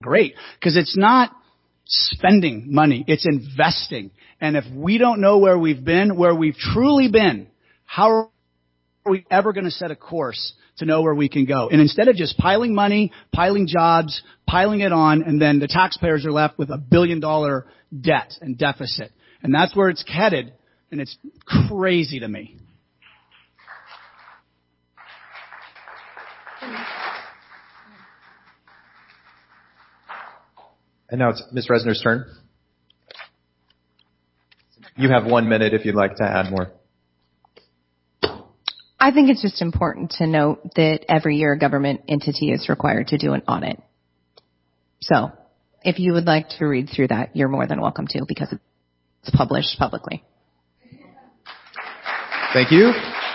great, because it's not spending money, it's investing. And if we don't know where we've been, where we've truly been, how are we ever going to set a course to know where we can go? And instead of just piling money, piling jobs, piling it on, and then the taxpayers are left with $1 billion debt and deficit. And that's where it's headed, and it's crazy to me. And now it's Ms. Resner's turn. You have 1 minute if you'd like to add more. I think it's just important to note that every year a government entity is required to do an audit. So if you would like to read through that, you're more than welcome to, because it's published publicly. Thank you.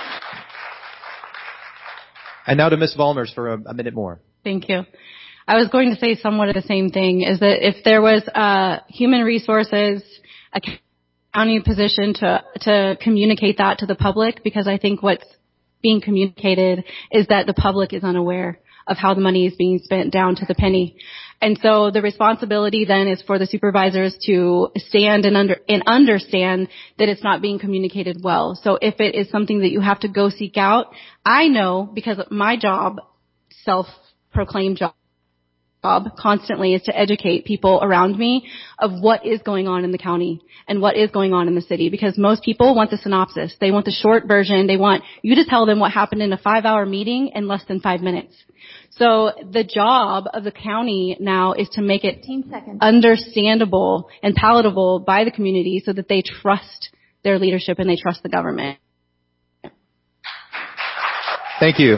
And now to Ms. Vollmers for a minute more. Thank you. I was going to say somewhat of the same thing, is that if there was human resources, a county position to communicate that to the public, because I think what's being communicated is that the public is unaware of how the money is being spent down to the penny. And so the responsibility then is for the supervisors to stand and understand that it's not being communicated well. So if it is something that you have to go seek out, I know, because my job, self-proclaimed job constantly, is to educate people around me of what is going on in the county and what is going on in the city, because most people want the synopsis. They want the short version. They want you to tell them what happened in a 5-hour meeting in less than 5 minutes. So the job of the county now is to make it understandable and palatable by the community so that they trust their leadership and they trust the government. Thank you.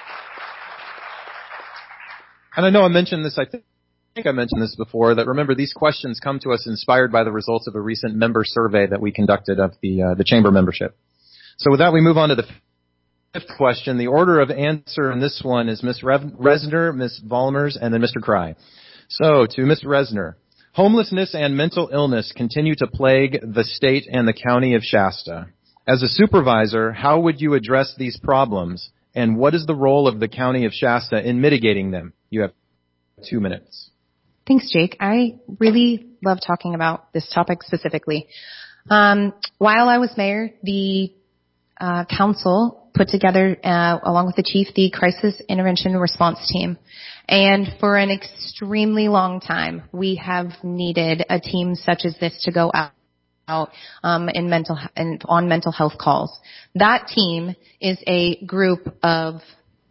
And I know I mentioned this, I think I mentioned this before, that remember, these questions come to us inspired by the results of a recent member survey that we conducted of the chamber membership. So with that, we move on to the fifth question. The order of answer in this one is Ms. Resner, Ms. Vollmers, and then Mr. Cry. So to Ms. Resner, homelessness and mental illness continue to plague the state and the county of Shasta. As a supervisor, how would you address these problems, and what is the role of the county of Shasta in mitigating them? You have 2 minutes. Thanks, Jake. I really love talking about this topic specifically. While I was mayor, the council put together, along with the chief, the crisis intervention response team. And for an extremely long time, we have needed a team such as this to go out on mental health calls. That team is a group of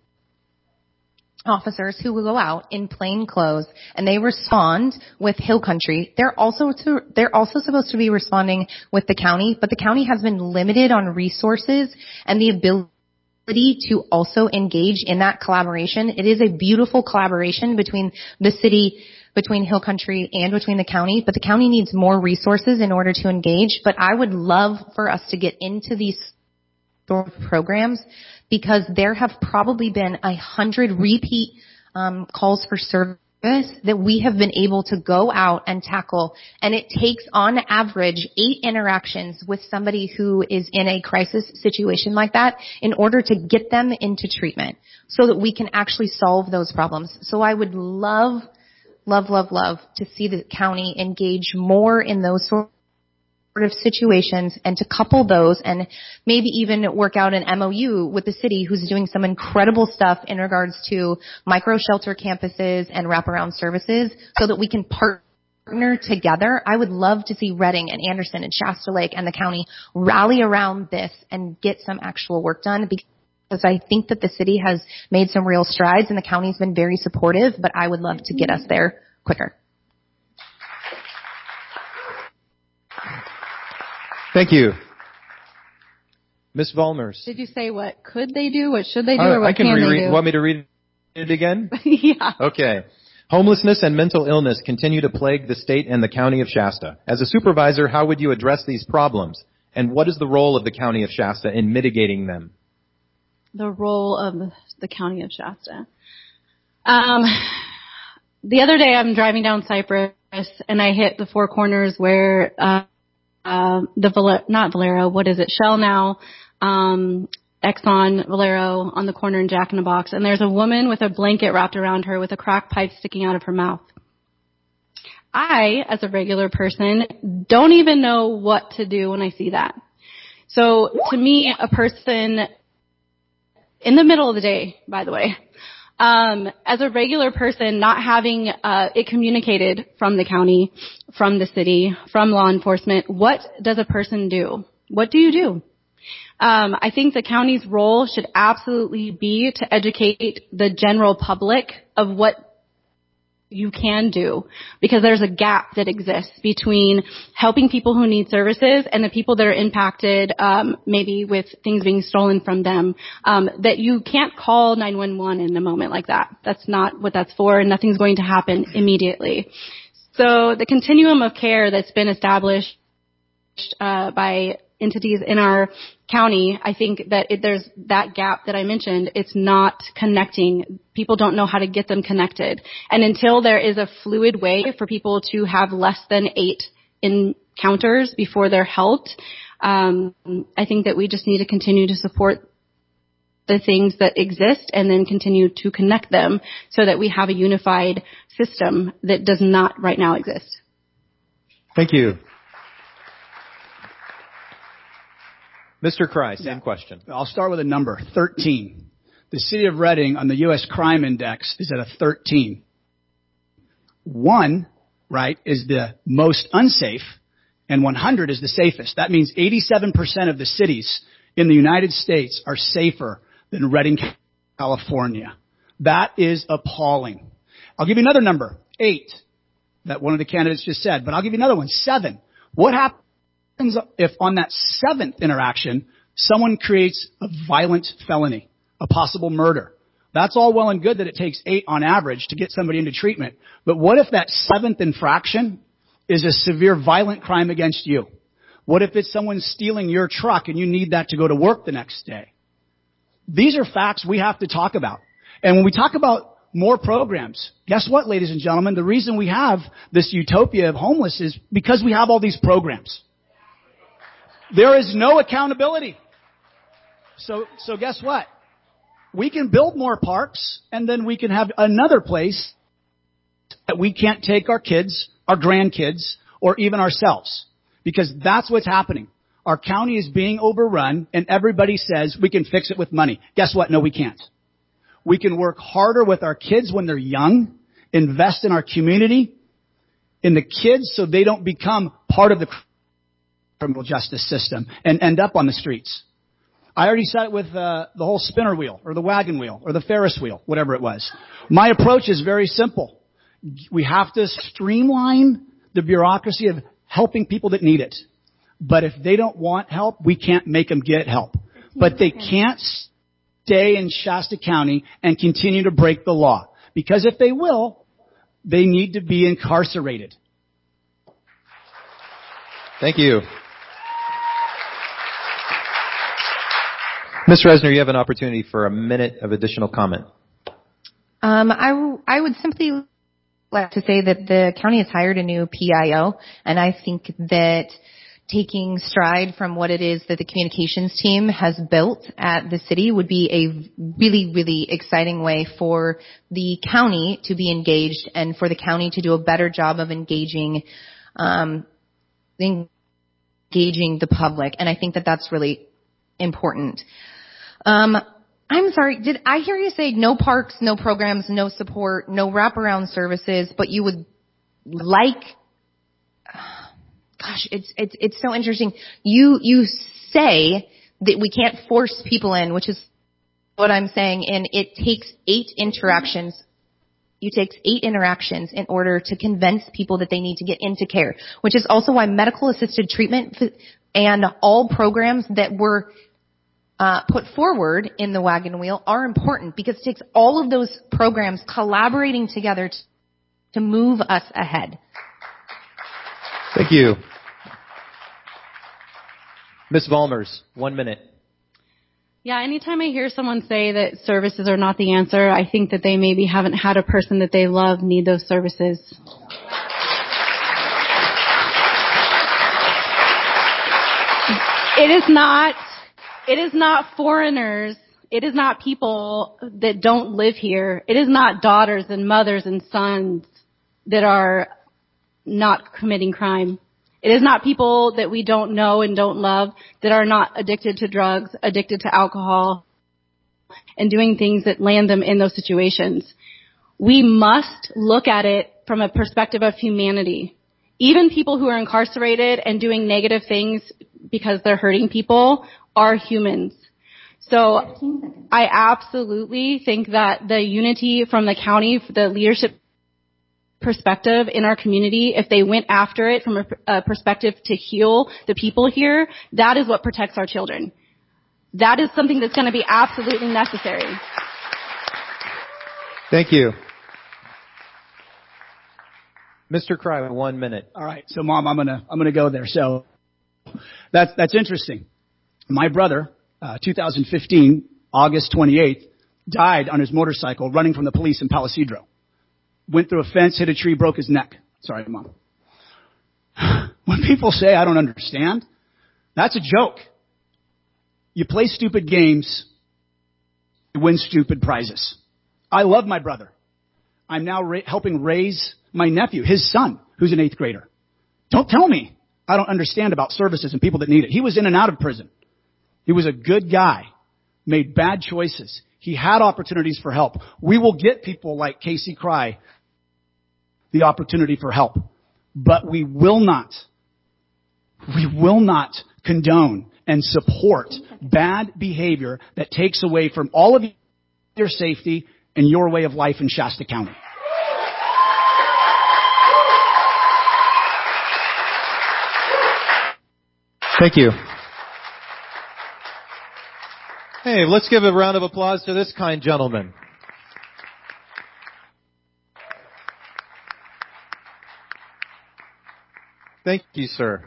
officers who will go out in plain clothes and they respond with Hill Country. They're also supposed to be responding with the county, but the county has been limited on resources and the ability to also engage in that collaboration. It is a beautiful collaboration between the city, between Hill Country, and between the county, but the county needs more resources in order to engage. But I would love for us to get into these sort of programs, because there have probably been 100 repeat calls for service that we have been able to go out and tackle. And it takes, on average, 8 interactions with somebody who is in a crisis situation like that in order to get them into treatment so that we can actually solve those problems. So I would love to see the county engage more in those sort of situations, and to couple those and maybe even work out an MOU with the city, who's doing some incredible stuff in regards to micro shelter campuses and wraparound services, so that we can partner together. I would love to see Redding and Anderson and Shasta Lake and the county rally around this and get some actual work done, because I think that the city has made some real strides and the county's been very supportive, but I would love to get us there quicker. Thank you. Ms. Vollmers. Did you say what could they do, what should they do, or what I can can they reread. do? Want me to read it again? Yeah. Okay. Homelessness and mental illness continue to plague the state and the county of Shasta. As a supervisor, how would you address these problems? And what is the role of the county of Shasta in mitigating them? The role of the county of Shasta. The other day I'm driving down Cypress and I hit the Four Corners where Shell now, Exxon, Valero on the corner in Jack in the Box. And there's a woman with a blanket wrapped around her with a crack pipe sticking out of her mouth. I, as a regular person, don't even know what to do when I see that. So to me, a person in the middle of the day, by the way, as a regular person, not having it communicated from the county, from the city, from law enforcement, what does a person do? What do you do? I think the county's role should absolutely be to educate the general public of what you can do, because there's a gap that exists between helping people who need services and the people that are impacted, maybe with things being stolen from them, that you can't call 911 in a moment like that. That's not what that's for, and nothing's going to happen immediately. So the continuum of care that's been established by entities in our county, I think that there's that gap that I mentioned. It's not connecting. People don't know how to get them connected. And until there is a fluid way for people to have less than 8 encounters before they're helped, I think that we just need to continue to support the things that exist and then continue to connect them so that we have a unified system that does not right now exist. Thank you. Mr. Kreis, same question. I'll start with a number, 13. The city of Reading on the U.S. Crime Index is at a 13. 1, right, is the most unsafe, and 100 is the safest. That means 87% of the cities in the United States are safer than Reading, California. That is appalling. I'll give you another number, 8, that one of the candidates just said, but I'll give you another one, 7. What happens if on that 7th interaction, someone creates a violent felony, a possible murder? That's all well and good that it takes 8 on average to get somebody into treatment. But what if that 7th infraction is a severe violent crime against you? What if it's someone stealing your truck and you need that to go to work the next day? These are facts we have to talk about. And when we talk about more programs, guess what, ladies and gentlemen? The reason we have this utopia of homeless is because we have all these programs. There is no accountability. So guess what? We can build more parks, and then we can have another place that we can't take our kids, our grandkids, or even ourselves. Because that's what's happening. Our county is being overrun, and everybody says we can fix it with money. Guess what? No, we can't. We can work harder with our kids when they're young, invest in our community, in the kids so they don't become part of the criminal justice system and end up on the streets. I already said it with the whole spinner wheel or the wagon wheel or the Ferris wheel, whatever it was. My approach is very simple. We have to streamline the bureaucracy of helping people that need it. But if they don't want help, we can't make them get help. But they can't stay in Shasta County and continue to break the law. Because if they will, they need to be incarcerated. Thank you. Ms. Resner, you have an opportunity for a minute of additional comment. I would simply like to say that the county has hired a new PIO, and I think that taking stride from what it is that the communications team has built at the city would be a really, really exciting way for the county to be engaged and for the county to do a better job of engaging the public. And I think that that's really important. I'm sorry, did I hear you say no parks, no programs, no support, no wraparound services, but you would like, gosh, it's so interesting. You say that we can't force people in, which is what I'm saying, and it takes 8 interactions. It takes 8 interactions in order to convince people that they need to get into care, which is also why medical assisted treatment and all programs that were put forward in the wagon wheel are important, because it takes all of those programs collaborating together to move us ahead. Thank you. Ms. Vollmers, 1 minute. Yeah, anytime I hear someone say that services are not the answer, I think that they maybe haven't had a person that they love need those services. It is not foreigners. It is not people that don't live here. It is not daughters and mothers and sons that are not committing crime. It is not people that we don't know and don't love that are not addicted to drugs, addicted to alcohol, and doing things that land them in those situations. We must look at it from a perspective of humanity. Even people who are incarcerated and doing negative things because they're hurting people are humans. So I absolutely think that the unity from the county, the leadership perspective in our community, if they went after it from a perspective to heal the people here, that is what protects our children. That is something that's going to be absolutely necessary. Thank you. Mr. Cry, 1 minute. All right. So, Mom, I'm gonna go there. So that's interesting. My brother, 2015, August 28th, died on his motorcycle running from the police in Palisadro. Went through a fence, hit a tree, broke his neck. Sorry, Mom. When people say I don't understand, that's a joke. You play stupid games, you win stupid prizes. I love my brother. I'm now helping raise my nephew, his son, who's an 8th grader. Don't tell me I don't understand about services and people that need it. He was in and out of prison. He was a good guy, made bad choices. He had opportunities for help. We will get people like Casey Cry the opportunity for help. But we will not condone and support bad behavior that takes away from all of your safety and your way of life in Shasta County. Thank you. Hey, let's give a round of applause to this kind gentleman. Thank you, sir.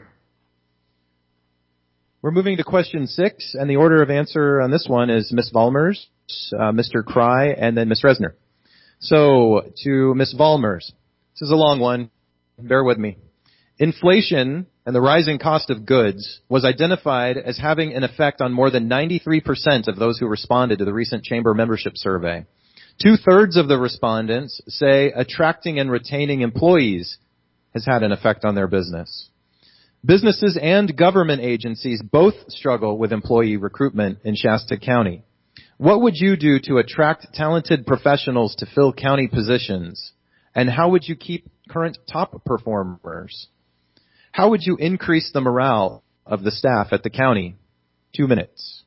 We're moving to question 6, and the order of answer on this one is Ms. Vollmers, Mr. Cry, and then Ms. Resner. So, to Ms. Vollmers. This is a long one. Bear with me. Inflation and the rising cost of goods was identified as having an effect on more than 93% of those who responded to the recent chamber membership survey. 2/3 of the respondents say attracting and retaining employees has had an effect on their business. Businesses and government agencies both struggle with employee recruitment in Shasta County. What would you do to attract talented professionals to fill county positions? And how would you keep current top performers? How would you increase the morale of the staff at the county? 2 minutes.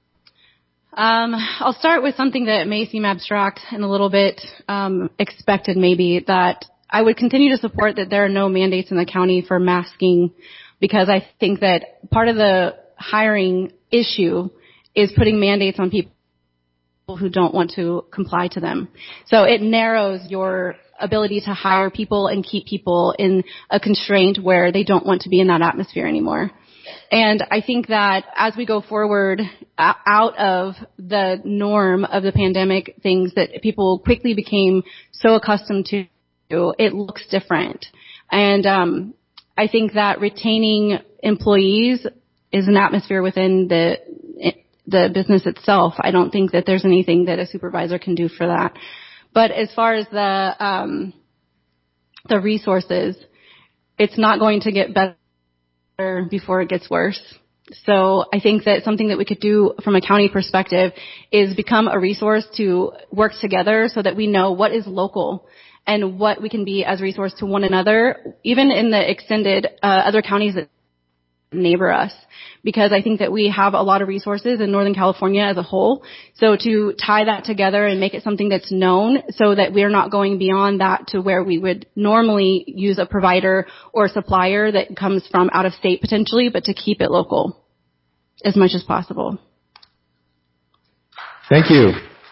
I'll start with something that may seem abstract and a little bit expected maybe, that I would continue to support that there are no mandates in the county for masking, because I think that part of the hiring issue is putting mandates on people who don't want to comply to them. So it narrows your ability to hire people and keep people in a constraint where they don't want to be in that atmosphere anymore. And I think that as we go forward out of the norm of the pandemic, things that people quickly became so accustomed to, it looks different. And I think that retaining employees is an atmosphere within the business itself. I don't think that there's anything that a supervisor can do for that. But as far as the resources, it's not going to get better before it gets worse. So I think that something that we could do from a county perspective is become a resource to work together so that we know what is local and what we can be as a resource to one another, even in the extended other counties that neighbor us. Because I think that we have a lot of resources in Northern California as a whole. So to tie that together and make it something that's known so that we're not going beyond that to where we would normally use a provider or supplier that comes from out of state potentially, but to keep it local as much as possible. Thank you.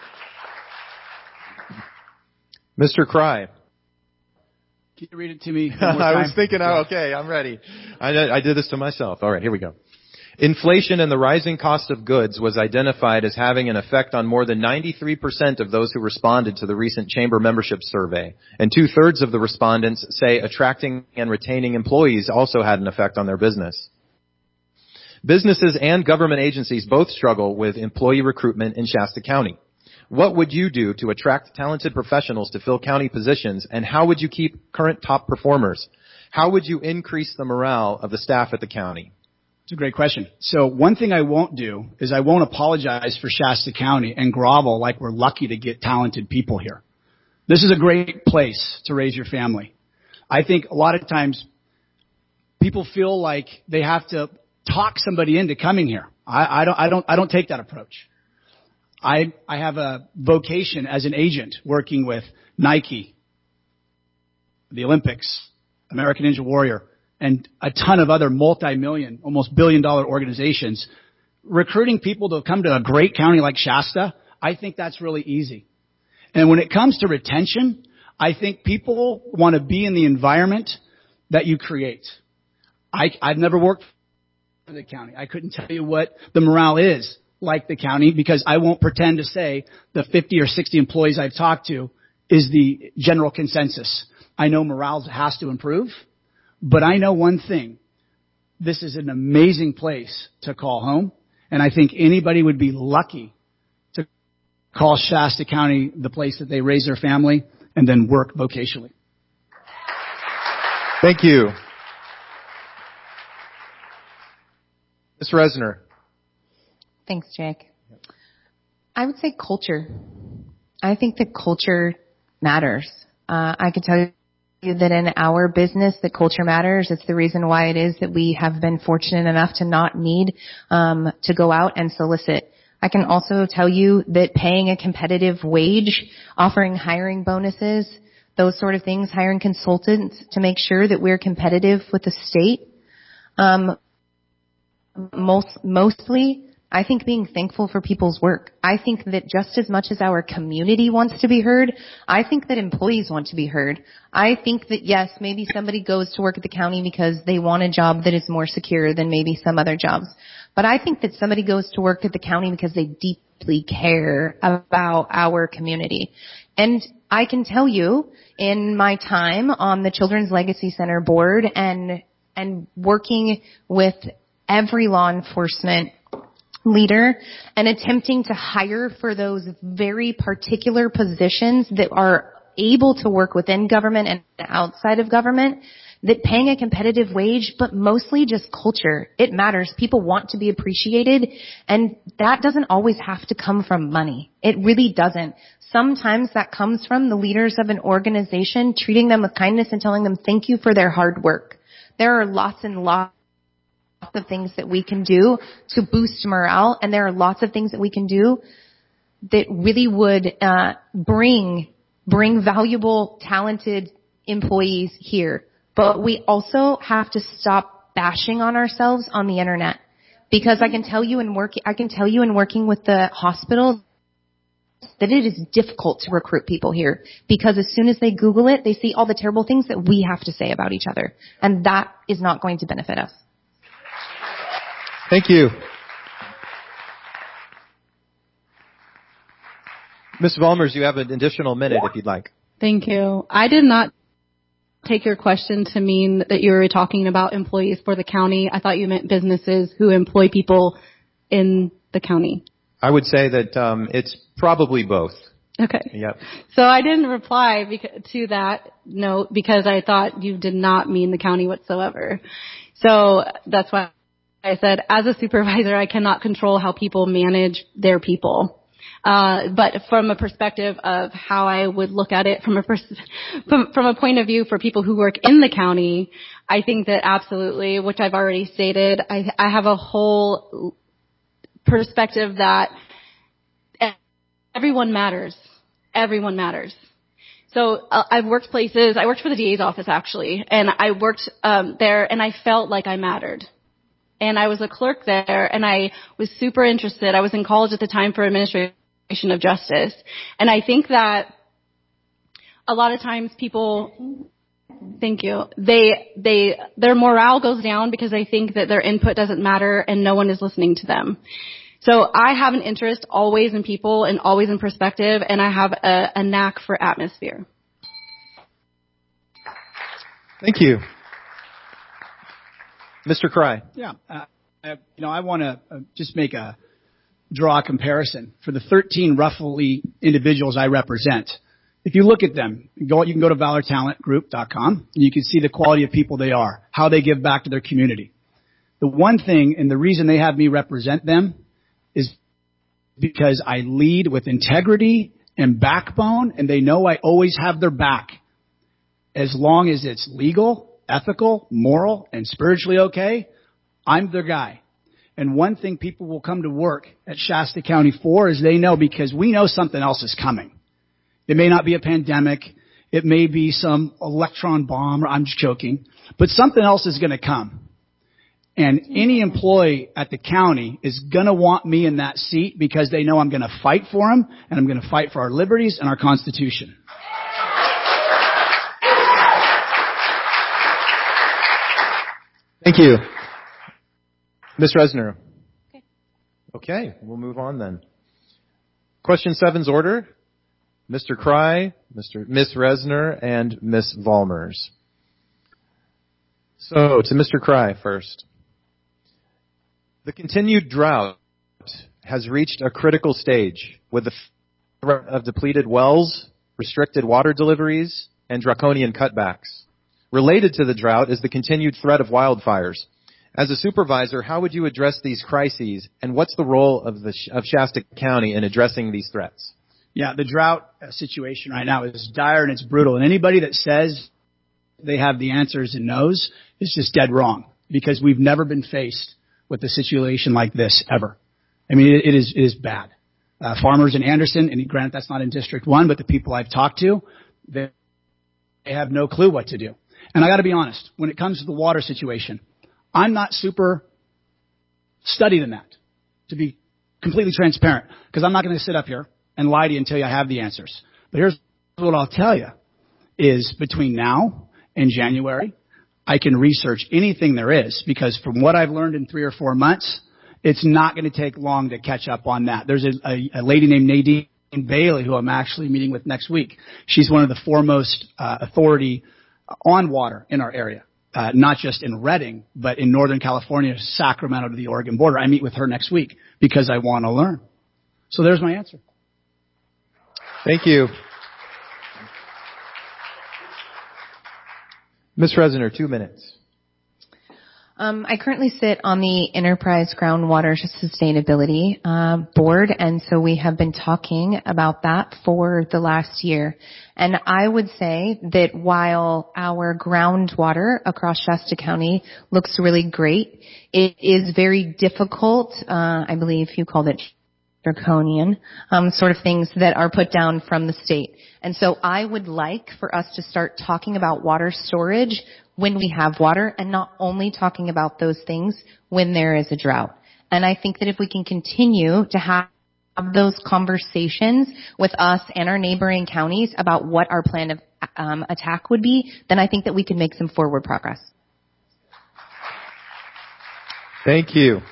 Mr. Cry. Can you read it to me one more time? I was thinking, okay, I'm ready. I did this to myself. All right, here we go. Inflation and the rising cost of goods was identified as having an effect on more than 93% of those who responded to the recent chamber membership survey. And 2/3 of the respondents say attracting and retaining employees also had an effect on their business. Businesses and government agencies both struggle with employee recruitment in Shasta County. What would you do to attract talented professionals to fill county positions, and how would you keep current top performers? How would you increase the morale of the staff at the county? It's a great question. So one thing I won't do is I won't apologize for Shasta County and grovel like we're lucky to get talented people here. This is a great place to raise your family. I think a lot of times people feel like they have to talk somebody into coming here. I don't take that approach. I have a vocation as an agent working with Nike, the Olympics, American Ninja Warrior, and a ton of other multi-million, almost billion-dollar organizations. Recruiting people to come to a great county like Shasta, I think that's really easy. And when it comes to retention, I think people want to be in the environment that you create. I've never worked for the county. I couldn't tell you what the morale is like the county because I won't pretend to say the 50 or 60 employees I've talked to is the general consensus. I know morale has to improve, but I know one thing. This is an amazing place to call home, and I think anybody would be lucky to call Shasta County the place that they raise their family and then work vocationally. Thank you. Ms. Resner. Thanks, Jake. I would say culture. I think that culture matters. I can tell you that in our business, that culture matters. It's the reason why it is that we have been fortunate enough to not need to go out and solicit. I can also tell you that paying a competitive wage, offering hiring bonuses, those sort of things, hiring consultants to make sure that we're competitive with the state. Mostly, I think being thankful for people's work. I think that just as much as our community wants to be heard, I think that employees want to be heard. I think that, yes, maybe somebody goes to work at the county because they want a job that is more secure than maybe some other jobs. But I think that somebody goes to work at the county because they deeply care about our community. And I can tell you, in my time on the Children's Legacy Center board and working with every law enforcement leader and attempting to hire for those very particular positions that are able to work within government and outside of government, that paying a competitive wage, but mostly just culture. It matters. People want to be appreciated, and that doesn't always have to come from money. It really doesn't. Sometimes that comes from the leaders of an organization treating them with kindness and telling them thank you for their hard work. There are lots and lots of things that we can do to boost morale, and there are lots of things that we can do that really would bring valuable, talented employees here. But we also have to stop bashing on ourselves on the internet, because I can tell you in working with the hospitals that it is difficult to recruit people here, because as soon as they Google it, they see all the terrible things that we have to say about each other, and that is not going to benefit us. Thank you. Ms. Vollmers, you have an additional minute if you'd like. Thank you. I did not take your question to mean that you were talking about employees for the county. I thought you meant businesses who employ people in the county. I would say that it's probably both. Okay. Yep. So I didn't reply to that note because I thought you did not mean the county whatsoever. So that's why I said, as a supervisor, I cannot control how people manage their people. But from a perspective of how I would look at it from a point of view for people who work in the county, I think that absolutely, which I've already stated, I have a whole perspective that everyone matters. Everyone matters. So I've worked places. I worked for the DA's office actually, and I worked there, and I felt like I mattered. And I was a clerk there, and I was super interested. I was in college at the time for administration of justice. And I think that a lot of times people, thank you, their morale goes down because they think that their input doesn't matter and no one is listening to them. So I have an interest always in people and always in perspective, and I have a knack for atmosphere. Thank you. Mr. Cry. Yeah. I want to just make a draw a comparison for the 13 roughly individuals I represent. If you look at them, you can go to valortalentgroup.com and you can see the quality of people they are, how they give back to their community. The one thing and the reason they have me represent them is because I lead with integrity and backbone, and they know I always have their back. As long as it's legal, ethical, moral, and spiritually okay, I'm their guy. And one thing people will come to work at Shasta County for is they know, because we know something else is coming. It may not be a pandemic. It may be some electron bomb. I'm just joking. But something else is going to come. And any employee at the county is going to want me in that seat because they know I'm going to fight for them, and I'm going to fight for our liberties and our Constitution. Thank you. Ms. Resner. Okay, we'll move on then. Question 7's order. Mr. Cry, Ms. Resner, and Ms. Vollmers. So, to Mr. Cry first. The continued drought has reached a critical stage with the threat of depleted wells, restricted water deliveries, and draconian cutbacks. Related to the drought is the continued threat of wildfires. As a supervisor, how would you address these crises, and what's the role of Shasta County in addressing these threats? Yeah, the drought situation right now is dire and it's brutal. And anybody that says they have the answers and knows is just dead wrong, because we've never been faced with a situation like this ever. I mean, it is bad. Farmers in Anderson, and granted that's not in District 1, but the people I've talked to, they have no clue what to do. And I got to be honest, when it comes to the water situation, I'm not super studied in that, to be completely transparent, because I'm not going to sit up here and lie to you and tell you I have the answers. But here's what I'll tell you is between now and January, I can research anything there is, because from what I've learned in 3 or 4 months, it's not going to take long to catch up on that. There's a lady named Nadine Bailey who I'm actually meeting with next week. She's one of the foremost authority on water in our area, not just in Redding, but in Northern California, Sacramento to the Oregon border. I meet with her next week because I want to learn. So there's my answer. Thank you. Ms. Resner, 2 minutes. I currently sit on the Enterprise Groundwater Sustainability Board, and so we have been talking about that for the last year. And I would say that while our groundwater across Shasta County looks really great, it is very difficult, I believe you called it draconian, sort of things that are put down from the state. And so I would like for us to start talking about water storage when we have water, and not only talking about those things when there is a drought. And I think that if we can continue to have those conversations with us and our neighboring counties about what our plan of attack would be, then I think that we can make some forward progress. Thank you.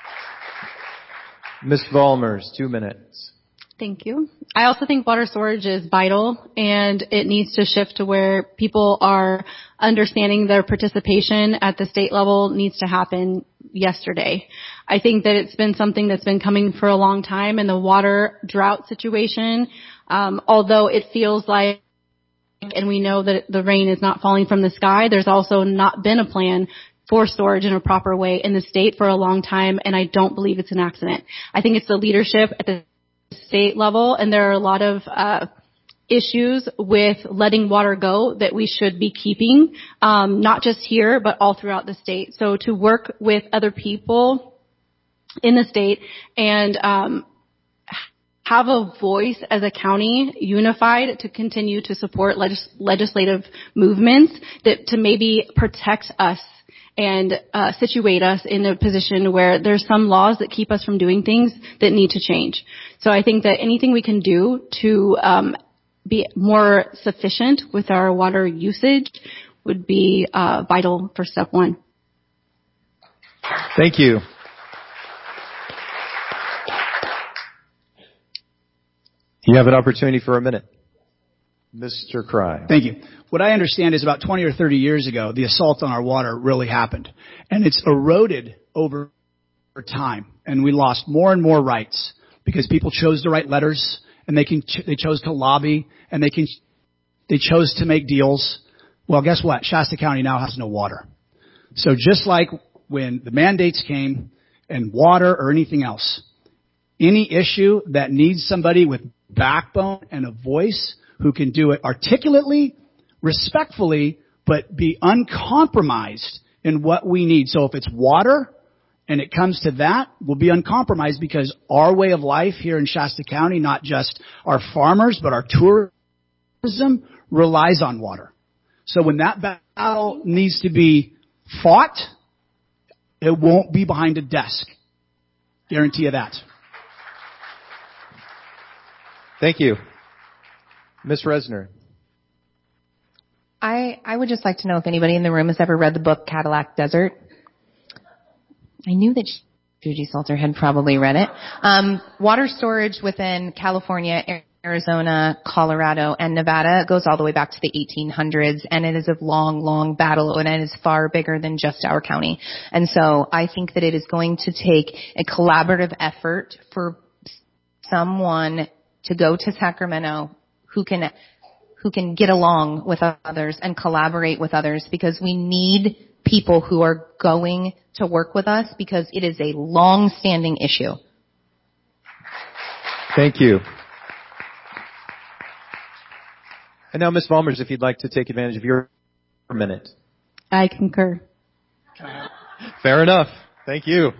Ms. Vollmers, 2 minutes. Thank you. I also think water storage is vital, and it needs to shift to where people are understanding their participation at the state level needs to happen yesterday. I think that it's been something that's been coming for a long time, and the water drought situation, although it feels like, and we know that the rain is not falling from the sky, there's also not been a plan for storage in a proper way in the state for a long time, and I don't believe it's an accident. I think it's the leadership at the state level, and there are a lot of issues with letting water go that we should be keeping, not just here, but all throughout the state. So to work with other people in the state and have a voice as a county unified to continue to support legislative movements that to maybe protect us and situate us in a position where there's some laws that keep us from doing things that need to change. So I think that anything we can do to be more sufficient with our water usage would be vital for step 1. Thank you. You have an opportunity for a minute. Mr. Cry. Thank you. What I understand is about 20 or 30 years ago, the assault on our water really happened. And it's eroded over time, and we lost more and more rights because people chose to write letters, and they chose to lobby, and they chose to make deals. Well, guess what? Shasta County now has no water. So just like when the mandates came and water or anything else, any issue that needs somebody with backbone and a voice who can do it articulately, respectfully, but be uncompromised in what we need. So if it's water and it comes to that, we'll be uncompromised because our way of life here in Shasta County, not just our farmers, but our tourism relies on water. So when that battle needs to be fought, it won't be behind a desk. Guarantee you that. Thank you. Ms. Resner. I would just like to know if anybody in the room has ever read the book Cadillac Desert. I knew that Judy Salter had probably read it. Water storage within California, Arizona, Colorado, and Nevada goes all the way back to the 1800s, and it is a long, long battle, and it is far bigger than just our county. And so I think that it is going to take a collaborative effort for someone to go to Sacramento who can get along with others and collaborate with others, because we need people who are going to work with us because it is a long-standing issue. Thank you. And now, Ms. Vollmers, if you'd like to take advantage of your minute. I concur. Fair enough. Thank you.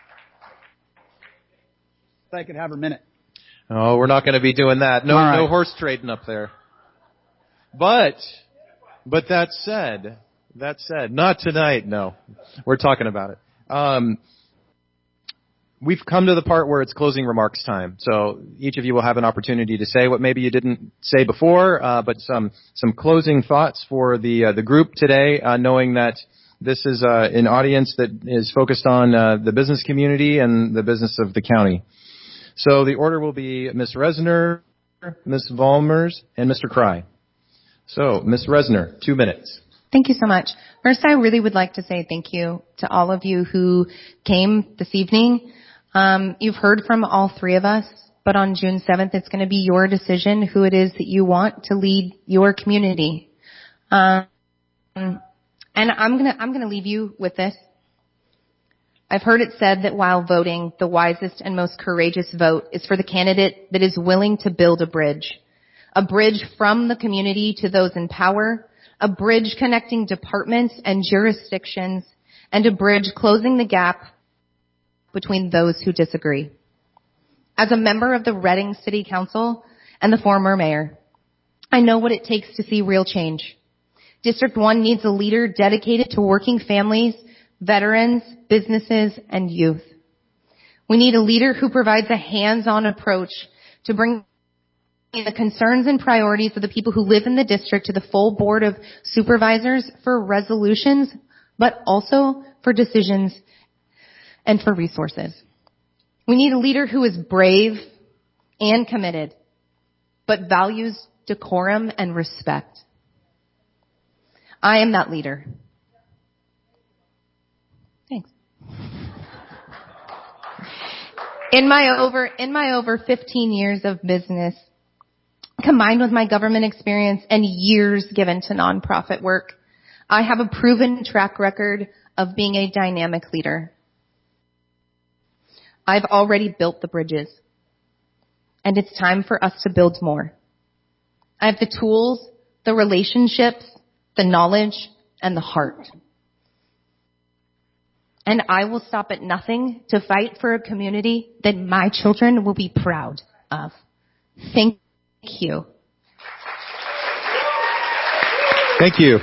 I could have a minute. Oh, we're not going to be doing that. No, right. No horse trading up there. But that said, not tonight. No, we're talking about it. We've come to the part where it's closing remarks time. So each of you will have an opportunity to say what maybe you didn't say before, but some closing thoughts for the group today, knowing that this is an audience that is focused on the business community and the business of the county. So the order will be Ms. Resner, Ms. Vollmers, and Mr. Cry. So, Ms. Resner, 2 minutes. Thank you so much. First, I really would like to say thank you to all of you who came this evening. You've heard from all three of us, but on June 7th, it's going to be your decision who it is that you want to lead your community. And I'm going to leave you with this. I've heard it said that while voting, the wisest and most courageous vote is for the candidate that is willing to build a bridge from the community to those in power, a bridge connecting departments and jurisdictions, and a bridge closing the gap between those who disagree. As a member of the Reading City Council and the former mayor, I know what it takes to see real change. District 1 needs a leader dedicated to working families, veterans, businesses, and youth. We need a leader who provides a hands-on approach to bring the concerns and priorities of the people who live in the district to the full board of supervisors for resolutions, but also for decisions and for resources. We need a leader who is brave and committed, but values decorum and respect. I am that leader. Thanks. In my over 15 years of business, combined with my government experience and years given to nonprofit work, I have a proven track record of being a dynamic leader. I've already built the bridges, and it's time for us to build more. I have the tools, the relationships, the knowledge, and the heart. And I will stop at nothing to fight for a community that my children will be proud of. Thank you. Thank you.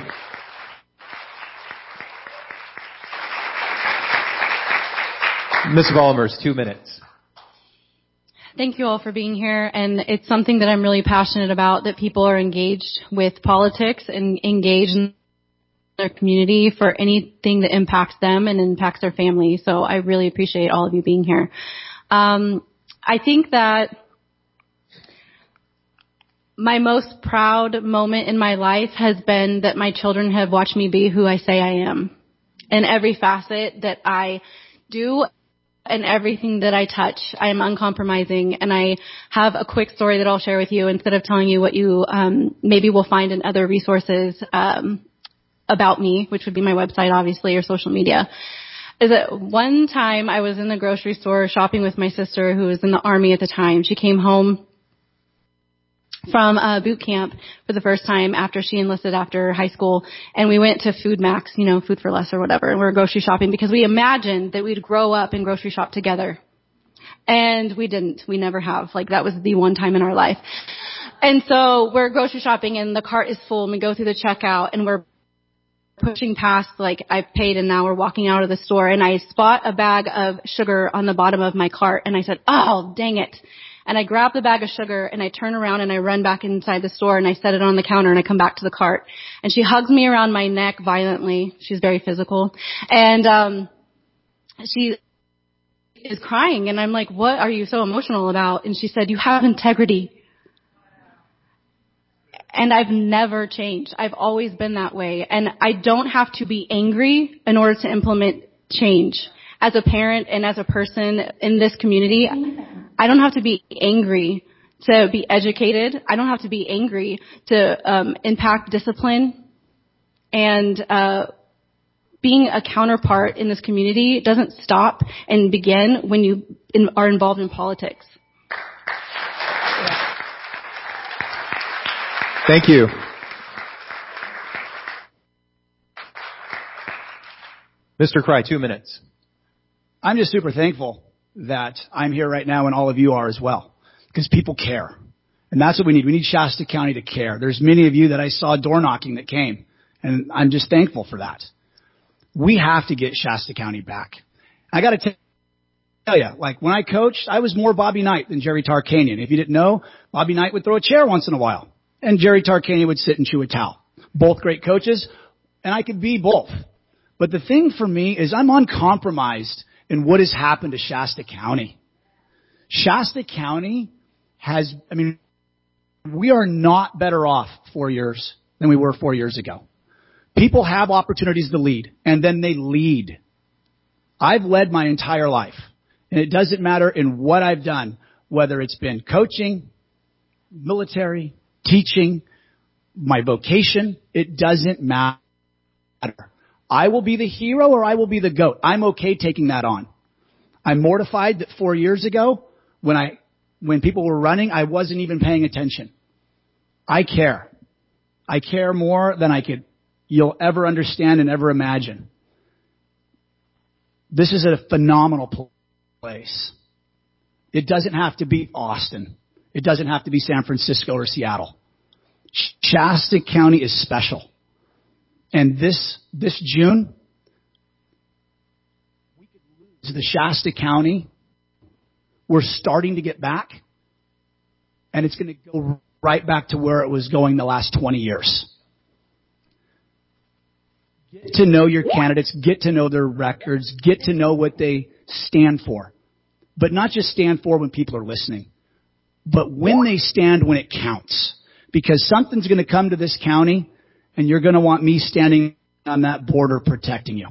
Ms. Vollmers, 2 minutes. Thank you all for being here, and it's something that I'm really passionate about, that people are engaged with politics and engaged in their community for anything that impacts them and impacts their family. So I really appreciate all of you being here. I think that my most proud moment in my life has been that my children have watched me be who I say I am in every facet that I do and everything that I touch, I am uncompromising. And I have a quick story that I'll share with you instead of telling you what you maybe will find in other resources about me, which would be my website, obviously, or social media. Is that one time I was in the grocery store shopping with my sister who was in the Army at the time. She came home from boot camp for the first time after she enlisted after high school, and we went to Food Max, Food for Less or whatever, and we were grocery shopping because we imagined that we'd grow up and grocery shop together. And we didn't. We never have. That was the one time in our life. And so we're grocery shopping and the cart is full and we go through the checkout and we're pushing past, I've paid and now we're walking out of the store, and I spot a bag of sugar on the bottom of my cart, and I said, oh, dang it. And I grab the bag of sugar and I turn around and I run back inside the store and I set it on the counter and I come back to the cart. And she hugs me around my neck violently. She's very physical. And she is crying and I'm like, what are you so emotional about? And she said, you have integrity. And I've never changed. I've always been that way. And I don't have to be angry in order to implement change. As a parent and as a person in this community, I don't have to be angry to be educated. I don't have to be angry to impact discipline. And being a counterpart in this community doesn't stop and begin when you are involved in politics. Thank you. Mr. Cry, 2 minutes. I'm just super thankful that I'm here right now and all of you are as well, because people care. And that's what we need. We need Shasta County to care. There's many of you that I saw door knocking that came, and I'm just thankful for that. We have to get Shasta County back. I got to tell you, when I coached, I was more Bobby Knight than Jerry Tarkanian. If you didn't know, Bobby Knight would throw a chair once in a while, and Jerry Tarkanian would sit and chew a towel. Both great coaches, and I could be both. But the thing for me is I'm uncompromised in what has happened to Shasta County. Shasta County we are not better off 4 years than we were 4 years ago. People have opportunities to lead, and then they lead. I've led my entire life, and it doesn't matter in what I've done, whether it's been coaching, military, teaching, my vocation, it doesn't matter. I will be the hero or I will be the goat. I'm okay taking that on. I'm mortified that 4 years ago, when people were running, I wasn't even paying attention. I care. I care more than you'll ever understand and ever imagine. This is a phenomenal place. It doesn't have to be Austin. It doesn't have to be San Francisco or Seattle. Shasta County is special. And this June, we could lose the Shasta County. We're starting to get back, and it's going to go right back to where it was going the last 20 years. Get to know your candidates, get to know their records, get to know what they stand for. But not just stand for when people are listening, but when they stand when it counts. Because something's going to come to this county, and you're going to want me standing on that border protecting you.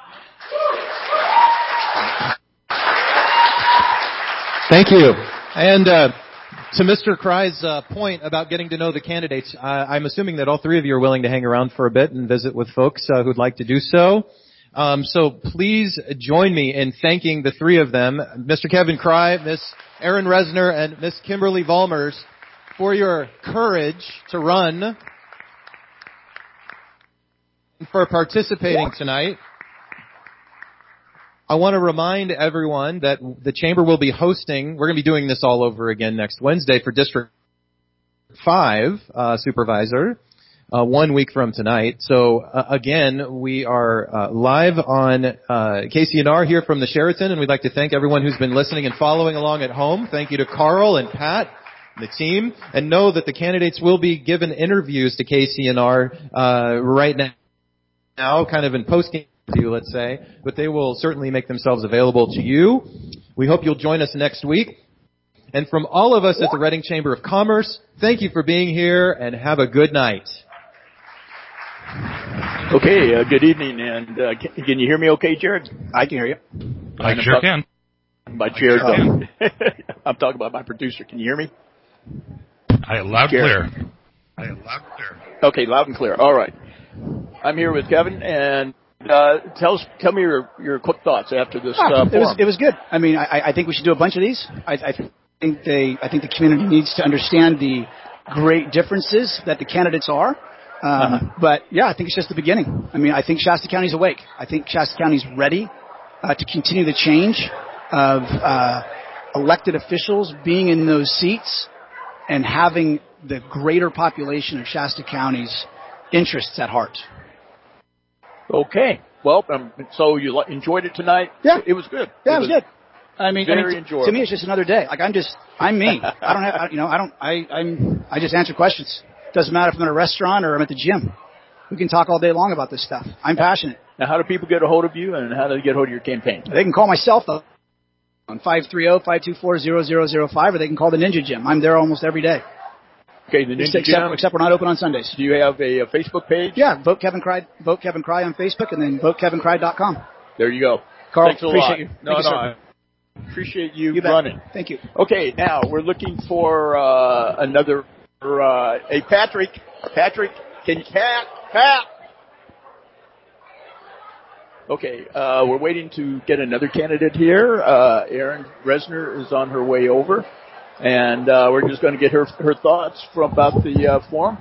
Thank you. And to Mr. Cry's point about getting to know the candidates, I'm assuming that all three of you are willing to hang around for a bit and visit with folks who'd like to do so. So please join me in thanking the three of them, Mr. Kevin Cry, Miss Erin Resner, and Miss Kimberly Vollmers, for your courage to run and for participating tonight. I want to remind everyone that the Chamber will be hosting, we're going to be doing this all over again next Wednesday for District 5 Supervisor, 1 week from tonight. So again, we are live on KCNR here from the Sheraton, and we'd like to thank everyone who's been listening and following along at home. Thank you to Carl and Pat, the team, and know that the candidates will be given interviews to KCNR right now, kind of in post-game, let's say, but they will certainly make themselves available to you. We hope you'll join us next week. And from all of us at the Reading Chamber of Commerce, thank you for being here and have a good night. Okay, good evening, and can you hear me okay, Jared? I can hear you. I sure can. My chair down. I'm talking about my producer. Can you hear me? I am loud and clear. Okay, loud and clear. All right. I'm here with Kevin, and tell me your quick thoughts after this forum. It was good. I mean, I think we should do a bunch of these. I think the community needs to understand the great differences that the candidates are. But yeah, I think it's just the beginning. I mean, I think Shasta County's awake. I think Shasta County's ready to continue the change of elected officials being in those seats and having the greater population of Shasta County's interests at heart. Okay. Well, so you enjoyed it tonight? Yeah. It was good. Yeah, it was good. I mean, enjoyable. To me, it's just another day. Like I'm me. I just answer questions. Doesn't matter if I'm at a restaurant or I'm at the gym. We can talk all day long about this stuff. I'm passionate. Now, how do people get a hold of you, and how do they get a hold of your campaign? They can call my cell phone on 530-524-0005, or they can call the Ninja Gym. I'm there almost every day. Okay, the Ninja Gym. Except we're not open on Sundays. Do you have a Facebook page? Yeah, Vote Kevin Cry on Facebook, and then VoteKevinCry.com. There you go. Carl, thanks a appreciate lot. you. No, I appreciate you running. Thank you. Okay, now we're looking for another. Hey, Patrick, can you Pat? Okay, we're waiting to get another candidate here. Erin Resner is on her way over, and we're just going to get her thoughts about the forum.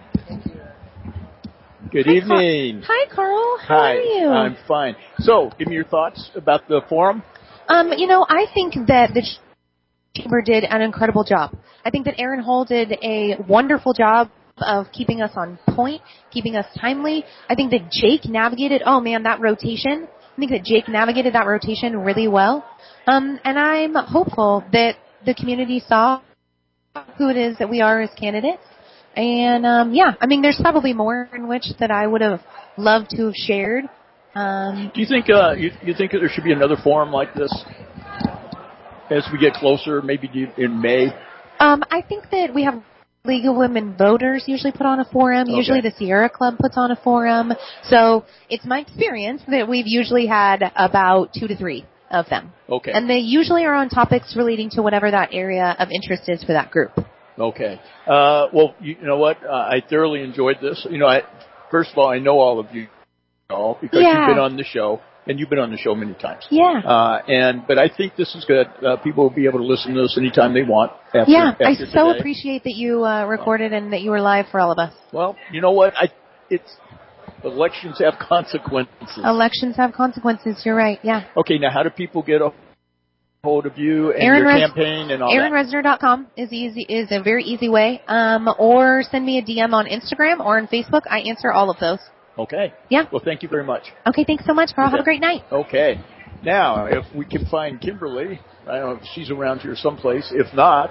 Good evening. Hi, Carl. How are you? I'm fine. So, give me your thoughts about the forum. I think that the Chamber did an incredible job. I think that Aaron Hall did a wonderful job of keeping us on point, keeping us timely. I think that Jake navigated, that rotation. I think that Jake navigated that rotation really well. And I'm hopeful that the community saw who it is that we are as candidates. And, there's probably more in which that I would have loved to have shared. Do you think you think that there should be another forum like this as we get closer, maybe in May? I think that we have League of Women Voters usually put on a forum. Okay. Usually the Sierra Club puts on a forum. So it's my experience that we've usually had about 2 to 3 of them. Okay. And they usually are on topics relating to whatever that area of interest is for that group. Okay. Well, you know what? I thoroughly enjoyed this. First of all, I know all of you all because you've been on the show. And you've been on the show many times. Yeah. But I think this is good. People will be able to listen to this anytime they want. After I so today. appreciate that you recorded and that you were live for all of us. Well, you know what? Elections have consequences. Elections have consequences. You're right. Yeah. Okay. Now, how do people get a hold of you and your campaign and all that? AaronResner.com is a very easy way. Or send me a DM on Instagram or on Facebook. I answer all of those. Okay. Yeah. Well, thank you very much. Okay, thanks so much, Carl. Have a great night. Okay. Now, if we can find Kimberly, I don't know if she's around here someplace. If not,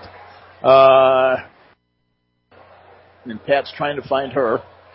and Pat's trying to find her.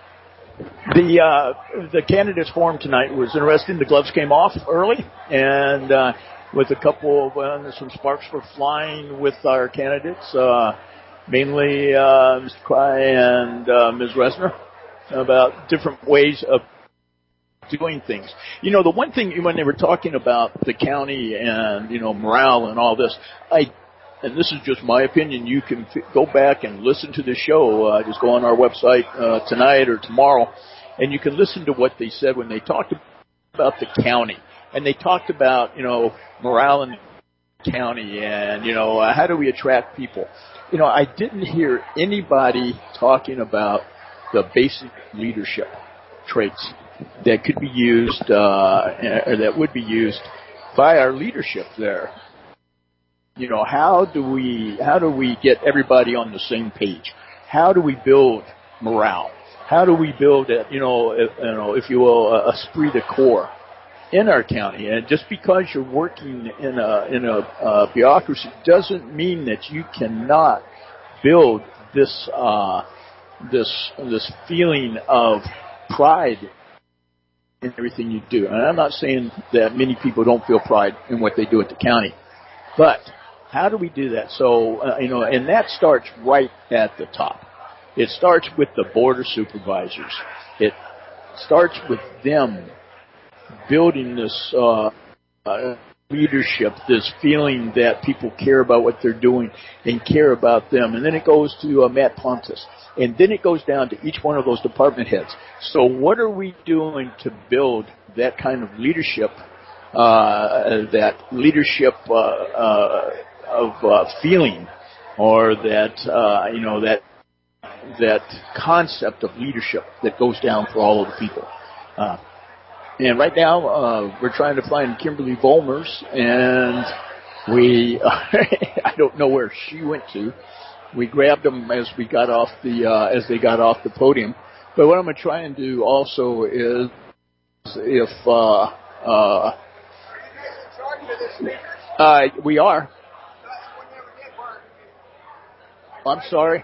The candidates forum tonight was interesting. The gloves came off early, and with a couple of some sparks were flying with our candidates, mainly Mr. Cry and Ms. Resner, about different ways of doing things. The one thing when they were talking about the county and, morale and all this, and this is just my opinion, you can go back and listen to the show. Just go on our website tonight or tomorrow, and you can listen to what they said when they talked about the county. And they talked about, morale in the county and, how do we attract people. I didn't hear anybody talking about the basic leadership traits that could be used, or that would be used by our leadership there. How do we get everybody on the same page? How do we build morale? How do we build if you will, a esprit de corps in our county? And just because you're working in a bureaucracy doesn't mean that you cannot build this feeling of pride in everything you do. And I'm not saying that many people don't feel pride in what they do at the county, but how do we do that? So, and that starts right at the top. It starts with the board of supervisors. It starts with them building this leadership, this feeling that people care about what they're doing and care about them. And then it goes to Matt Pontus. And then it goes down to each one of those department heads. So what are we doing to build that kind of leadership, of feeling, or that concept of leadership that goes down for all of the people. And right now, we're trying to find Kimberly Volmers, and I don't know where she went to. We grabbed them as they got off the podium. But what I'm going to try and do also is, if we are. I'm sorry.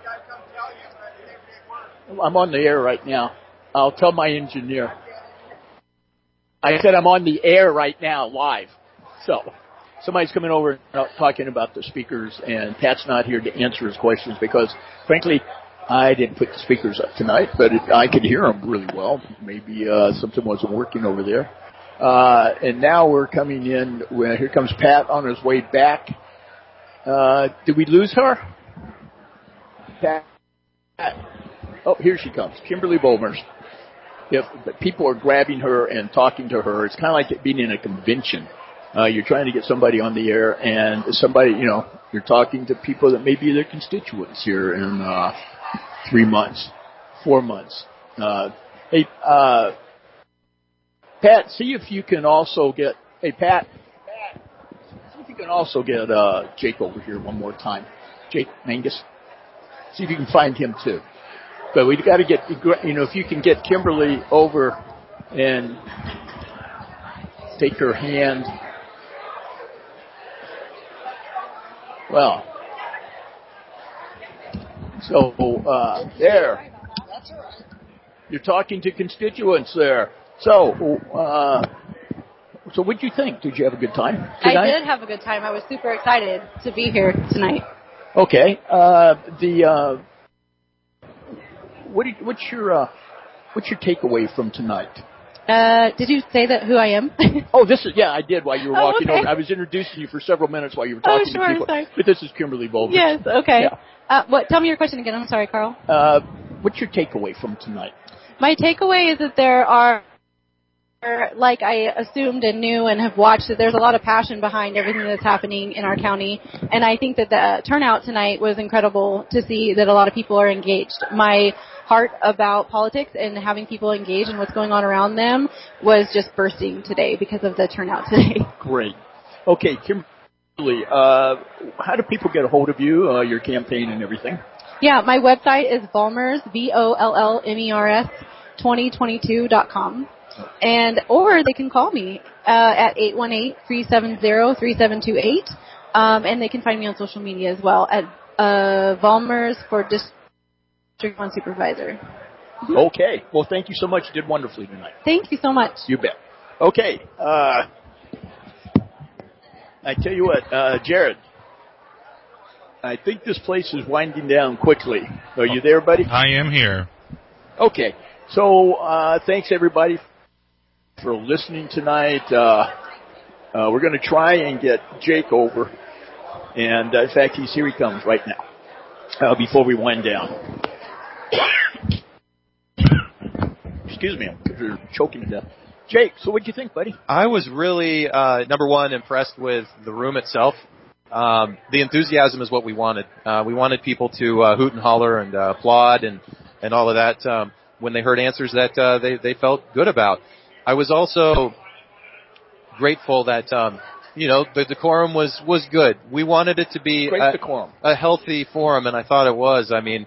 I'm on the air right now. I'll tell my engineer. I said I'm on the air right now, live. So, somebody's coming over and talking about the speakers, and Pat's not here to answer his questions because, frankly, I didn't put the speakers up tonight, but I could hear them really well. Maybe something wasn't working over there. And now we're coming in. Here comes Pat on his way back. Did we lose her? Pat. Oh, here she comes, Kimberly Volmers. If people are grabbing her and talking to her, it's kind of like being in a convention. You're trying to get somebody on the air, and you're talking to people that may be their constituents here in 3 months, 4 months. Hey, Pat, see if you can also get. Hey, Pat, see if you can also get Jake over here one more time. Jake Mangus. See if you can find him too. But we got to get, if you can get Kimberly over and take her hand. Well, so there. You're talking to constituents there. So what'd you think? Did you have a good time tonight? I did have a good time. I was super excited to be here tonight. Okay. What's your takeaway from tonight? Did you say that who I am? Oh, I did while you were walking okay. over. I was introducing you for several minutes while you were talking to people. Sorry. But this is Kimberly Volmers. Yes, okay. Yeah. Tell me your question again. I'm sorry, Carl. What's your takeaway from tonight? My takeaway is that there are, like I assumed and knew and have watched, that there's a lot of passion behind everything that's happening in our county. And I think that the turnout tonight was incredible to see that a lot of people are engaged. My heart about politics and having people engaged in what's going on around them was just bursting today because of the turnout today. Great. Okay, Kimberly, how do people get a hold of you, your campaign and everything? Yeah, my website is Volmers, VOLLMERS 2022.com. Or they can call me at 818-370-3728. And they can find me on social media as well at Volmers for District 1 Supervisor. Mm-hmm. Okay. Well, thank you so much. You did wonderfully tonight. Thank you so much. You bet. Okay. I tell you what, Jared, I think this place is winding down quickly. Are you there, buddy? I am here. Okay. So thanks, everybody, for listening tonight. We're going to try and get Jake over. And, in fact, here he comes right now before we wind down. Excuse me, I'm choking to death. Jake, so what'd you think, buddy? I was really, number one, impressed with the room itself. The enthusiasm is what we wanted. We wanted people to hoot and holler and applaud and all of that when they heard answers that they felt good about. I was also grateful that the decorum was good. We wanted it to be a healthy forum, and I thought it was. I mean,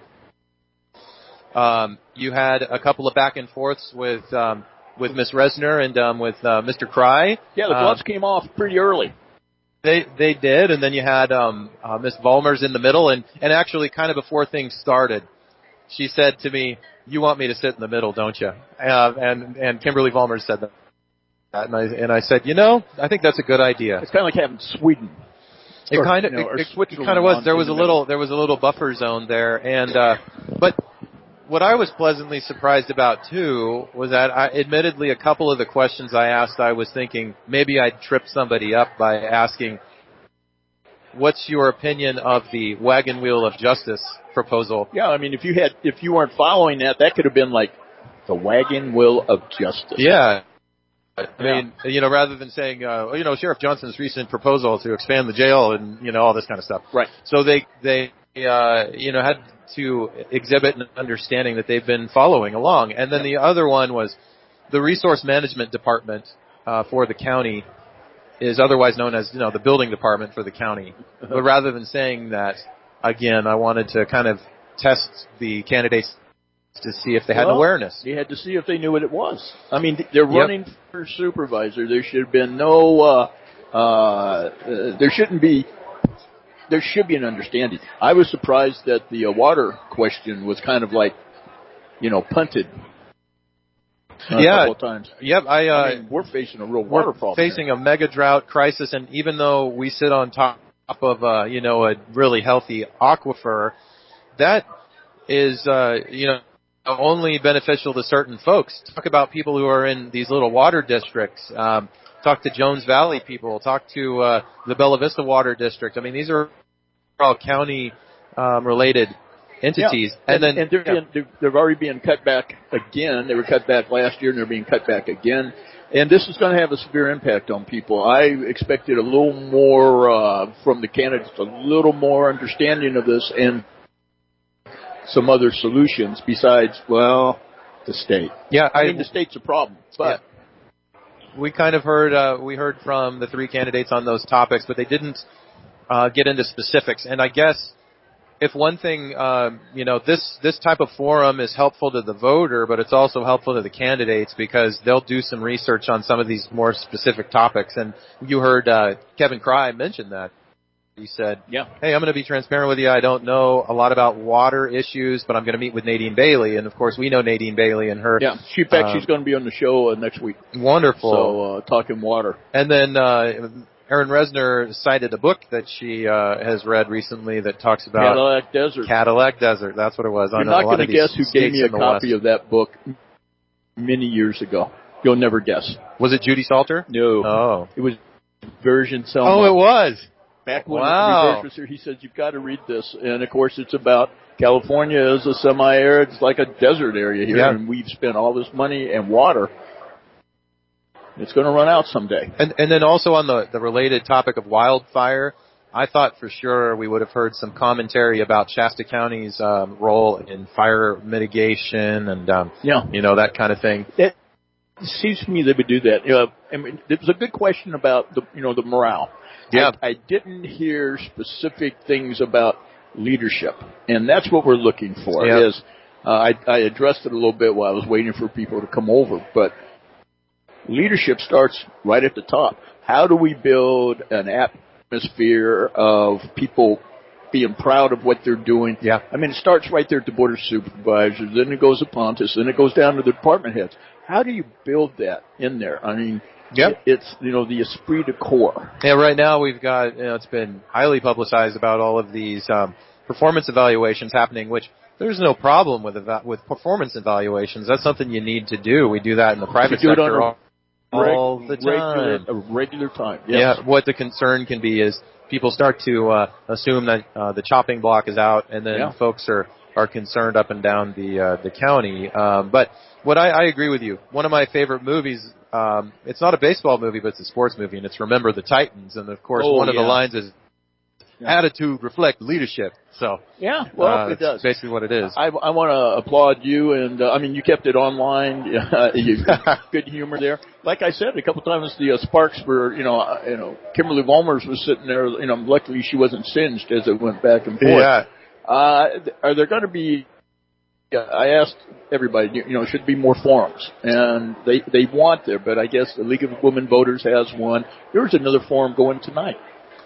you had a couple of back and forths with Miss Resner and with Mr. Cry. Yeah, the gloves came off pretty early. They did, and then you had Miss Volmers in the middle, and actually kind of before things started, she said to me, "You want me to sit in the middle, don't you?" And Kimberly Volmers said that, and I said, I think that's a good idea. It's kind of like having Sweden. It kind of was. There was a little buffer zone there, and but what I was pleasantly surprised about too was that admittedly a couple of the questions I asked, I was thinking maybe I'd trip somebody up by asking, what's your opinion of the wagon wheel of justice proposal? Yeah, I mean, if you weren't following that, that could have been like the wagon wheel of justice. Yeah. I mean, rather than saying, Sheriff Johnson's recent proposal to expand the jail and, all this kind of stuff. Right. So they had to exhibit an understanding that they've been following along. And then the other one was the resource management department, for the county is otherwise known as, the building department for the county. But rather than saying that, again, I wanted to kind of test the candidates to see if they had awareness. You had to see if they knew what it was. I mean, they're running for supervisor. There should have been no, there should be an understanding. I was surprised that the water question was kind of like, punted. A couple of times. Yep. I mean, we're facing a real water problem. We're facing a mega drought crisis, and even though we sit on top of, a really healthy aquifer, that is, only beneficial to certain folks. Talk about people who are in these little water districts. Talk to Jones Valley people. Talk to the Bella Vista Water District. I mean, these are all county related entities. Yeah. And they're already being cut back again. They were cut back last year, and they're being cut back again. And this is going to have a severe impact on people. I expected a little more from the candidates, a little more understanding of this, and some other solutions besides, the state. Yeah, I mean, the state's a problem, but we kind of heard from the three candidates on those topics, but they didn't get into specifics. And I guess if one thing, this type of forum is helpful to the voter, but it's also helpful to the candidates because they'll do some research on some of these more specific topics. And you heard Kevin Cry mention that. He said, hey, I'm going to be transparent with you. I don't know a lot about water issues, but I'm going to meet with Nadine Bailey. And, of course, we know Nadine Bailey and her. Yeah, she's going to be on the show next week. Wonderful. So, talking water. And then Erin Resner cited a book that she has read recently that talks about Cadillac Desert. Cadillac Desert, that's what it was. You're not going to guess who gave me a copy of that book many years ago. You'll never guess. Was it Judy Salter? No. Oh. It was Virgin Selma. Oh, it was. Back when the reverse was here, he said, you've got to read this. And, of course, it's about California is a semi-arid. It's like a desert area here, and we've spent all this money and water. It's going to run out someday. And then also on the related topic of wildfire, I thought for sure we would have heard some commentary about Shasta County's role in fire mitigation and, that kind of thing. It seems to me they would do that. I mean, there was a good question about the morale. Yeah. I didn't hear specific things about leadership, and that's what we're looking for. Yeah. I addressed it a little bit while I was waiting for people to come over, but leadership starts right at the top. How do we build an atmosphere of people being proud of what they're doing? Yeah. I mean, it starts right there at the board of supervisors, then it goes to Pontus, then it goes down to the department heads. How do you build that in there? I mean, it's, the esprit de corps. Yeah, right now we've got, it's been highly publicized about all of these performance evaluations happening, which there's no problem with performance evaluations. That's something you need to do. We do that in the private sector all the time. A regular time, yes. Yeah, what the concern can be is people start to assume that the chopping block is out, and then folks are concerned up and down the county. But what I agree with you. One of my favorite movies, it's not a baseball movie, but it's a sports movie, and it's Remember the Titans. And, of course, one of the lines is, attitude reflect leadership. So it does. Basically what it is. I want to applaud you, and you kept it online. Good humor there. Like I said, a couple times the sparks were, Kimberly Volmers was sitting there. Luckily she wasn't singed as it went back and forth. Yeah. Are there going to be? I asked everybody, should be more forums, and they want there, but I guess the League of Women Voters has one. There's another forum going tonight.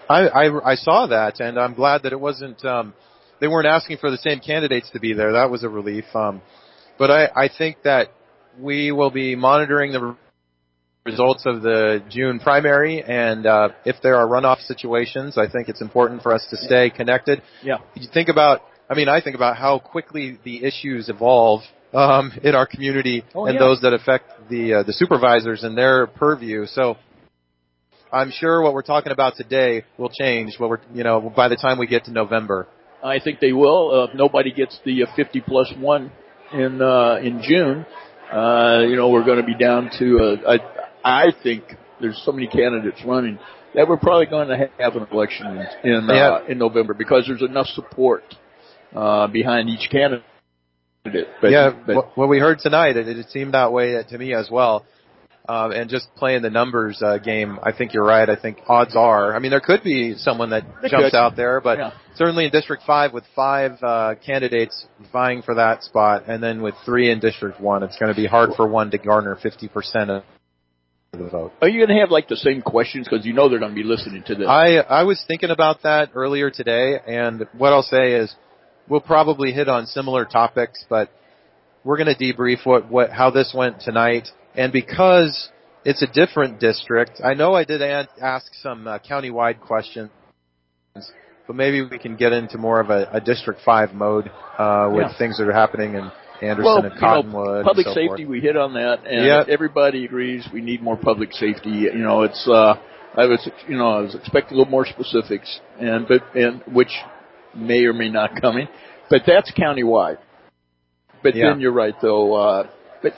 I saw that, and I'm glad that it wasn't, they weren't asking for the same candidates to be there. That was a relief. But I think that we will be monitoring the results of the June primary, and if there are runoff situations, I think it's important for us to stay connected. Yeah. You think about I mean, I think about how quickly the issues evolve in our community and those that affect the supervisors and their purview. So I'm sure what we're talking about today will change by the time we get to November. I think they will. If nobody gets the 50+1 in June, we're going to be down to I think there's so many candidates running that we're probably going to have an election in November because there's enough support behind each candidate. But what we heard tonight, it seemed that way to me as well. And just playing the numbers game, I think you're right. I think odds are. I mean, there could be someone that jumps out there, but certainly in District 5 with 5 candidates vying for that spot, and then with 3 in District 1, it's going to be hard for one to garner 50% of the vote. Are you going to have like the same questions? Because they're going to be listening to this. I was thinking about that earlier today, and what I'll say is we'll probably hit on similar topics, but we're going to debrief how this went tonight. And because it's a different district, I know I did ask some county-wide questions, but maybe we can get into more of a District 5 mode with things that are happening in Anderson and Cottonwood. Public and so safety, forth. we hit on that, and everybody agrees we need more public safety. I was expecting a little more specifics, and which may or may not come in, but that's countywide. But then you're right, though. But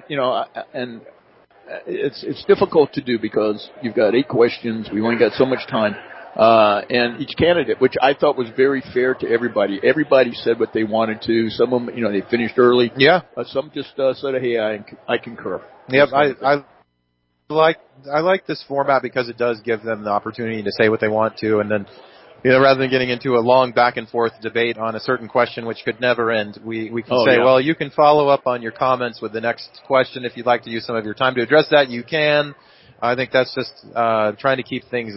it's difficult to do because you've got 8 questions. We only got so much time, and each candidate, which I thought was very fair to everybody. Everybody said what they wanted to. Some of them, they finished early. Yeah. Some just said, "Hey, I concur." Yep. I like this format because it does give them the opportunity to say what they want to, and then. Rather than getting into a long back and forth debate on a certain question which could never end, we can say, well, you can follow up on your comments with the next question. If you'd like to use some of your time to address that, you can. I think that's just trying to keep things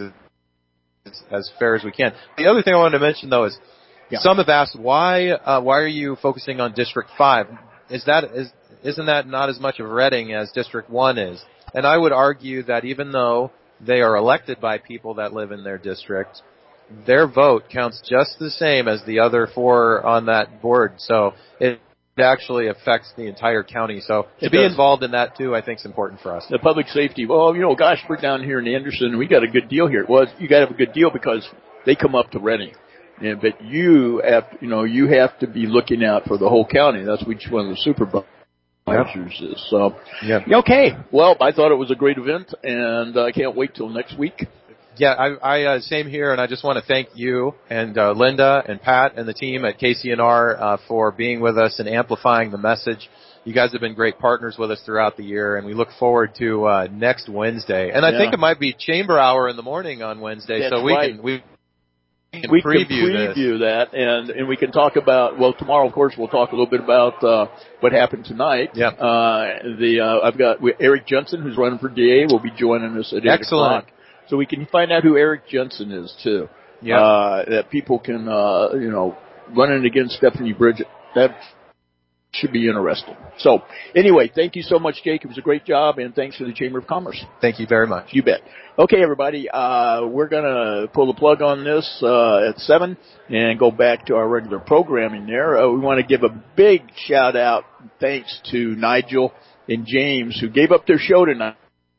as fair as we can. The other thing I wanted to mention, though, is some have asked, why are you focusing on District 5? Isn't that not as much of Reading as District 1 is? And I would argue that even though they are elected by people that live in their district, their vote counts just the same as the other 4 on that board. So it actually affects the entire county. So to be involved in that, too, I think is important for us. The public safety, well, we're down here in Anderson, and we got a good deal here. Well, you got to have a good deal because they come up to Reading. But you have to be looking out for the whole county. That's which one of the supervisors is. So, okay. Well, I thought it was a great event, and I can't wait till next week. Yeah, I same here, and I just want to thank you and Linda and Pat and the team at KCNR for being with us and amplifying the message. You guys have been great partners with us throughout the year, and we look forward to next Wednesday. And I think it might be Chamber Hour in the morning on Wednesday, That's so we right. can we preview can that, and we can talk about. Well, tomorrow, of course, we'll talk a little bit about what happened tonight. Yeah. I've got Eric Jensen, who's running for DA, will be joining us at 8 o'clock. So we can find out who Eric Jensen is, too. Yeah. That people can, running against Stephanie Bridget. That should be interesting. So, anyway, thank you so much, Jake. It was a great job, and thanks to the Chamber of Commerce. Thank you very much. You bet. Okay, everybody, we're going to pull the plug on this at 7 and go back to our regular programming there. We want to give a big shout-out thanks to Nigel and James, who gave up their show tonight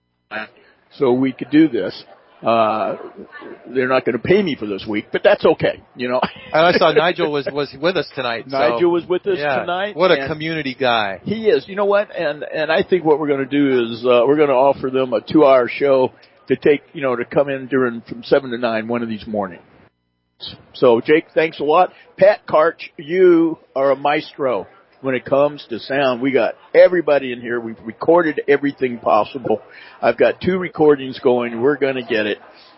so we could do this. They're not going to pay me for this week, but that's okay, And I saw Nigel was with us tonight. Nigel was with us tonight. What a community guy. He is. You know what? And I think what we're going to do is we're going to offer them a 2-hour show to take, to come in from 7 to 9 one of these mornings. So, Jake, thanks a lot. Pat Karch, you are a maestro when it comes to sound. We got everybody in here. We've recorded everything possible. I've got 2 recordings going. We're going to get it.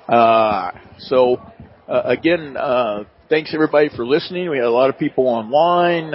Again, thanks everybody for listening. We had a lot of people online.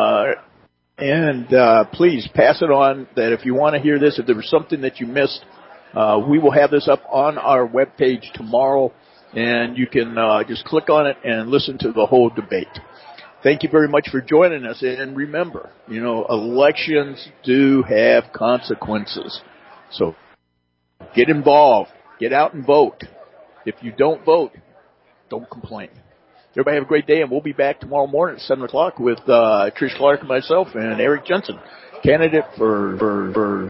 And please pass it on that if you want to hear this, if there was something that you missed, we will have this up on our webpage tomorrow, and you can just click on it and listen to the whole debate. Thank you very much for joining us. And remember, elections do have consequences. So get involved. Get out and vote. If you don't vote, don't complain. Everybody have a great day, and we'll be back tomorrow morning at 7 o'clock with Trish Clark and myself and Eric Jensen, candidate for